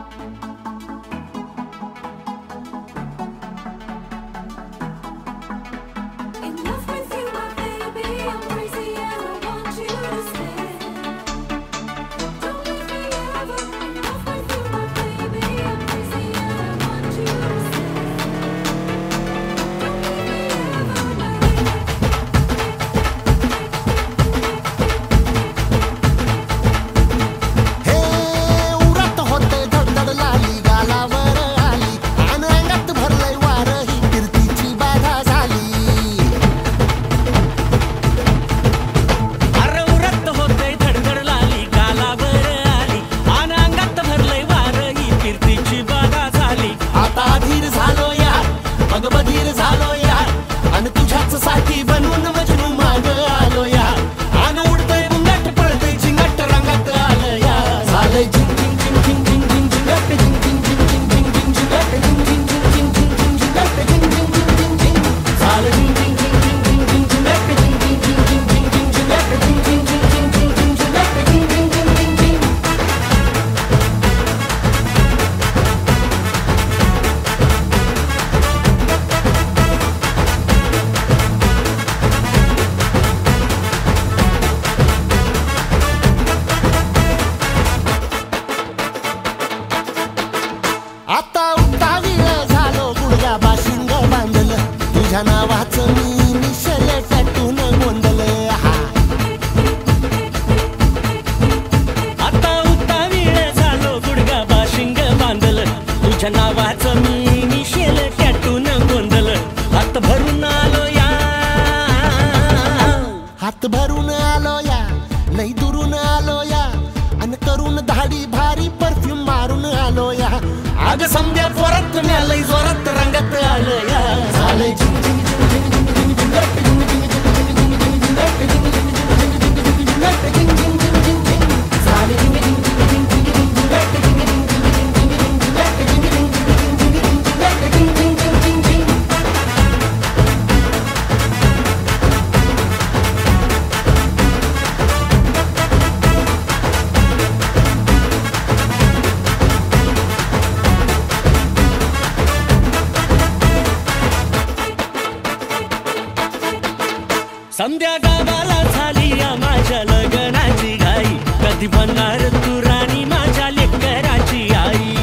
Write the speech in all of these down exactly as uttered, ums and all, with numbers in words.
संध्या गावाला झाली या माझ्या लग्नाची घाई, कधी बनणार तू राणी माझ्या लेकराची आई.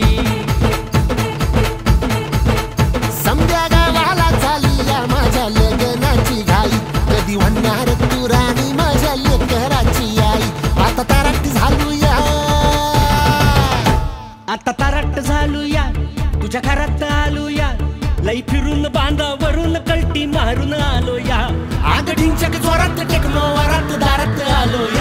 संध्या गावाला झाली या माझ्या लग्नाची घाई, कधी बनणार तू राणी माझ्या लेकराची आई. आता तारट झालूया, आता तारट झालूया, तुझ्या घरात आलूया, लई फिरून बांधावरून कल्टी मारून आलो या. आग ढिंचक जोरात टेक्नो वरात दारात आलो